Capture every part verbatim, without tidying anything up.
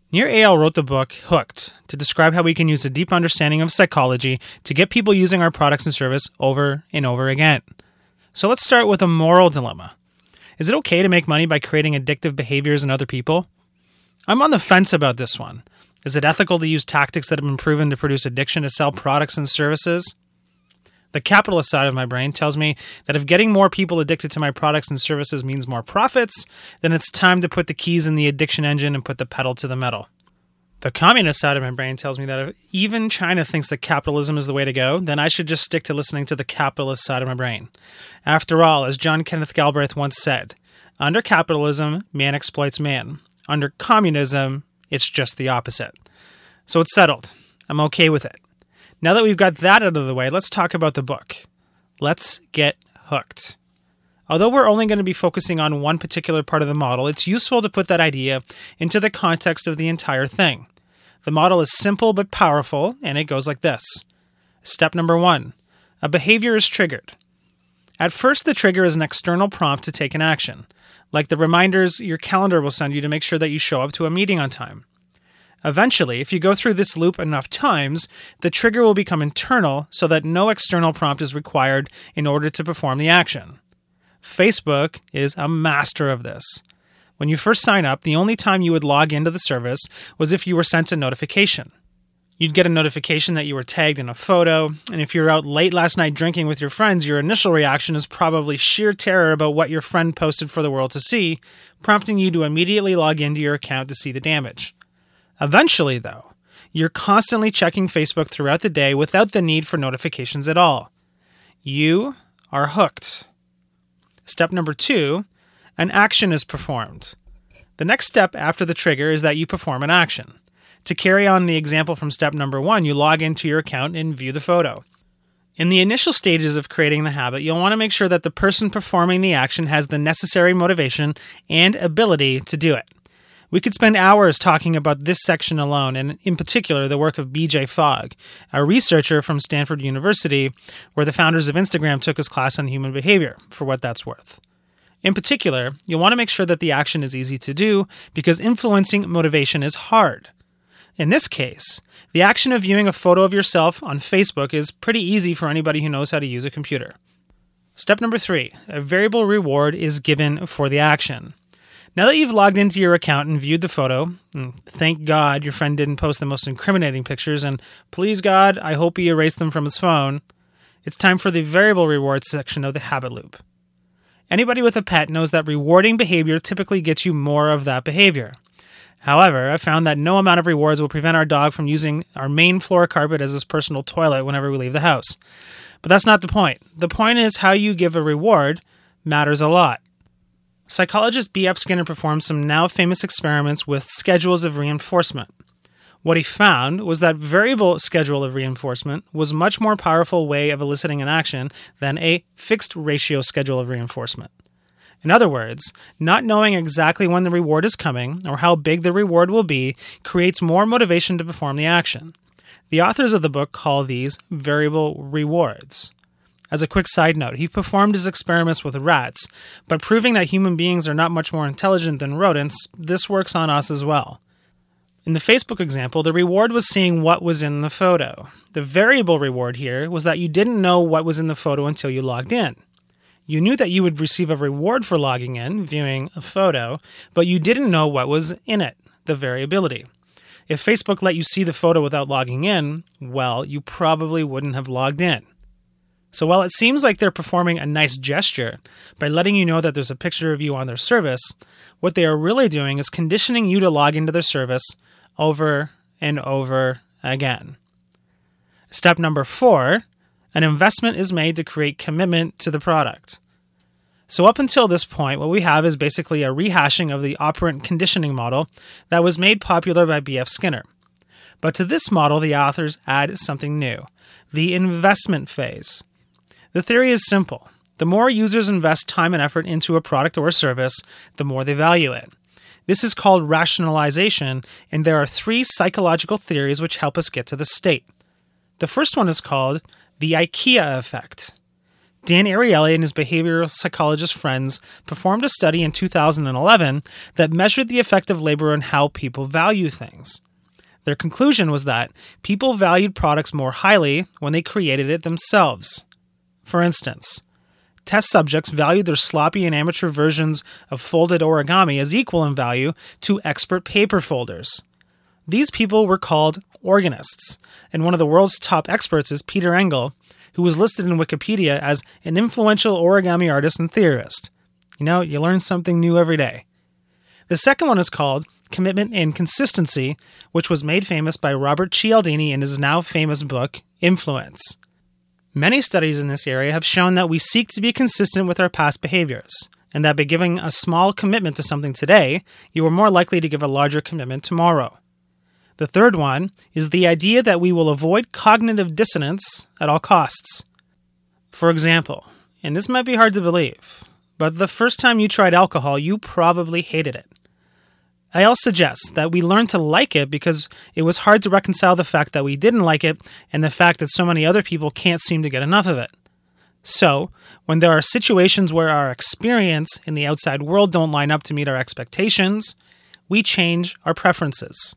Nir Eyal wrote the book Hooked to describe how we can use a deep understanding of psychology to get people using our products and service over and over again. So let's start with a moral dilemma. Is it okay to make money by creating addictive behaviors in other people? I'm on the fence about this one. Is it ethical to use tactics that have been proven to produce addiction to sell products and services? The capitalist side of my brain tells me that if getting more people addicted to my products and services means more profits, then it's time to put the keys in the addiction engine and put the pedal to the metal. The communist side of my brain tells me that if even China thinks that capitalism is the way to go, then I should just stick to listening to the capitalist side of my brain. After all, as John Kenneth Galbraith once said, under capitalism, man exploits man. Under communism, it's just the opposite. So it's settled. I'm okay with it. Now that we've got that out of the way, let's talk about the book. Let's get hooked. Although we're only going to be focusing on one particular part of the model, it's useful to put that idea into the context of the entire thing. The model is simple but powerful, and it goes like this. Step number one, a behavior is triggered. At first, the trigger is an external prompt to take an action, like the reminders your calendar will send you to make sure that you show up to a meeting on time. Eventually, if you go through this loop enough times, the trigger will become internal so that no external prompt is required in order to perform the action. Facebook is a master of this. When you first sign up, the only time you would log into the service was if you were sent a notification. You'd get a notification that you were tagged in a photo, and if you're out late last night drinking with your friends, your initial reaction is probably sheer terror about what your friend posted for the world to see, prompting you to immediately log into your account to see the damage. Eventually, though, you're constantly checking Facebook throughout the day without the need for notifications at all. You are hooked. Step number two, an action is performed. The next step after the trigger is that you perform an action. To carry on the example from step number one, you log into your account and view the photo. In the initial stages of creating the habit, you'll want to make sure that the person performing the action has the necessary motivation and ability to do it. We could spend hours talking about this section alone, and in particular, the work of B J Fogg, a researcher from Stanford University, where the founders of Instagram took his class on human behavior, for what that's worth. In particular, you'll want to make sure that the action is easy to do, because influencing motivation is hard. In this case, the action of viewing a photo of yourself on Facebook is pretty easy for anybody who knows how to use a computer. Step number three, a variable reward is given for the action. Now that you've logged into your account and viewed the photo, and thank God your friend didn't post the most incriminating pictures, and please God, I hope he erased them from his phone, it's time for the variable reward section of the habit loop. Anybody with a pet knows that rewarding behavior typically gets you more of that behavior. However, I've found that no amount of rewards will prevent our dog from using our main floor carpet as his personal toilet whenever we leave the house. But that's not the point. The point is how you give a reward matters a lot. Psychologist B F Skinner performed some now famous experiments with schedules of reinforcement. What he found was that variable schedule of reinforcement was a much more powerful way of eliciting an action than a fixed ratio schedule of reinforcement. In other words, not knowing exactly when the reward is coming or how big the reward will be creates more motivation to perform the action. The authors of the book call these variable rewards. As a quick side note, he performed his experiments with rats, but proving that human beings are not much more intelligent than rodents, this works on us as well. In the Facebook example, the reward was seeing what was in the photo. The variable reward here was that you didn't know what was in the photo until you logged in. You knew that you would receive a reward for logging in, viewing a photo, but you didn't know what was in it, the variability. If Facebook let you see the photo without logging in, well, you probably wouldn't have logged in. So while it seems like they're performing a nice gesture by letting you know that there's a picture of you on their service, what they are really doing is conditioning you to log into their service over and over again. Step number four, an investment is made to create commitment to the product. So up until this point, what we have is basically a rehashing of the operant conditioning model that was made popular by B F Skinner. But to this model, the authors add something new, the investment phase. The theory is simple. The more users invest time and effort into a product or a service, the more they value it. This is called rationalization, and there are three psychological theories which help us get to this state. The first one is called the IKEA effect. Dan Ariely and his behavioral psychologist friends performed a study in two thousand eleven that measured the effect of labor on how people value things. Their conclusion was that people valued products more highly when they created it themselves. For instance, test subjects valued their sloppy and amateur versions of folded origami as equal in value to expert paper folders. These people were called organists, and one of the world's top experts is Peter Engel, who was listed in Wikipedia as an influential origami artist and theorist. You know, you learn something new every day. The second one is called Commitment and Consistency, which was made famous by Robert Cialdini in his now famous book, Influence. Many studies in this area have shown that we seek to be consistent with our past behaviors, and that by giving a small commitment to something today, you are more likely to give a larger commitment tomorrow. The third one is the idea that we will avoid cognitive dissonance at all costs. For example, and this might be hard to believe, but the first time you tried alcohol, you probably hated it. I'll suggest that we learn to like it because it was hard to reconcile the fact that we didn't like it and the fact that so many other people can't seem to get enough of it. So, when there are situations where our experience in the outside world don't line up to meet our expectations, we change our preferences.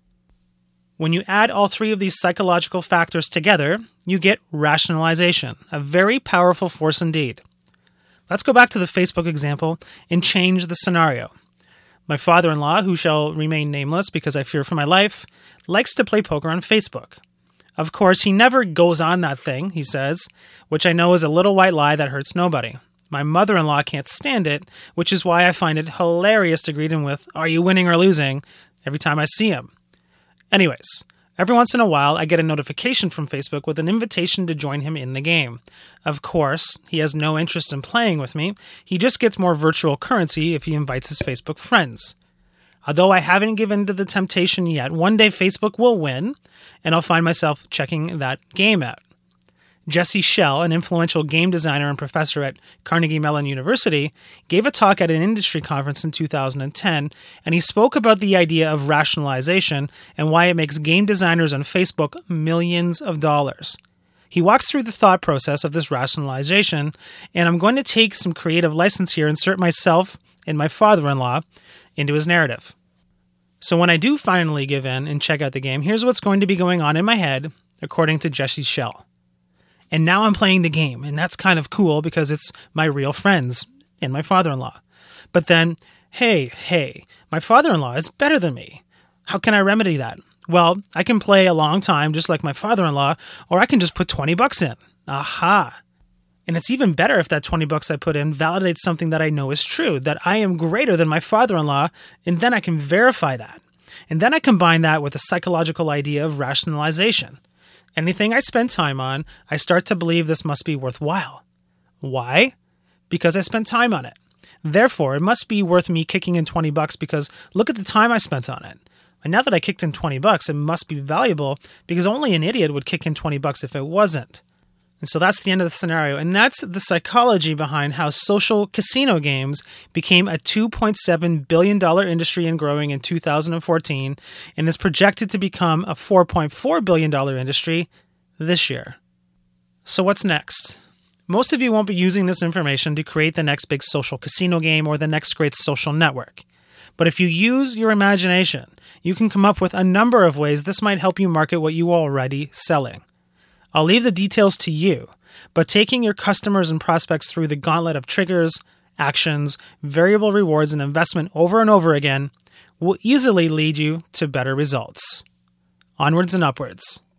When you add all three of these psychological factors together, you get rationalization, a very powerful force indeed. Let's go back to the Facebook example and change the scenario. My father-in-law, who shall remain nameless because I fear for my life, likes to play poker on Facebook. Of course, he never goes on that thing, he says, which I know is a little white lie that hurts nobody. My mother-in-law can't stand it, which is why I find it hilarious to greet him with, "Are you winning or losing?" every time I see him. Anyways, every once in a while, I get a notification from Facebook with an invitation to join him in the game. Of course, he has no interest in playing with me. He just gets more virtual currency if he invites his Facebook friends. Although I haven't given to the temptation yet, one day Facebook will win, and I'll find myself checking that game out. Jesse Schell, an influential game designer and professor at Carnegie Mellon University, gave a talk at an industry conference in two thousand ten, and he spoke about the idea of rationalization and why it makes game designers on Facebook millions of dollars. He walks through the thought process of this rationalization, and I'm going to take some creative license here and insert myself and my father-in-law into his narrative. So when I do finally give in and check out the game, here's what's going to be going on in my head, according to Jesse Schell. And now I'm playing the game, and that's kind of cool because it's my real friends and my father-in-law. But then, hey, hey, my father-in-law is better than me. How can I remedy that? Well, I can play a long time just like my father-in-law, or I can just put twenty bucks in. Aha! And it's even better if that twenty bucks I put in validates something that I know is true, that I am greater than my father-in-law, and then I can verify that. And then I combine that with a psychological idea of rationalization. Anything I spend time on, I start to believe this must be worthwhile. Why? Because I spent time on it. Therefore, it must be worth me kicking in twenty bucks because look at the time I spent on it. And now that I kicked in twenty bucks, it must be valuable because only an idiot would kick in twenty bucks if it wasn't. And so that's the end of the scenario. And that's the psychology behind how social casino games became a two point seven billion dollars industry and growing in two thousand fourteen and is projected to become a four point four billion dollars industry this year. So what's next? Most of you won't be using this information to create the next big social casino game or the next great social network. But if you use your imagination, you can come up with a number of ways this might help you market what you are already selling. I'll leave the details to you, but taking your customers and prospects through the gauntlet of triggers, actions, variable rewards, and investment over and over again will easily lead you to better results. Onwards and upwards.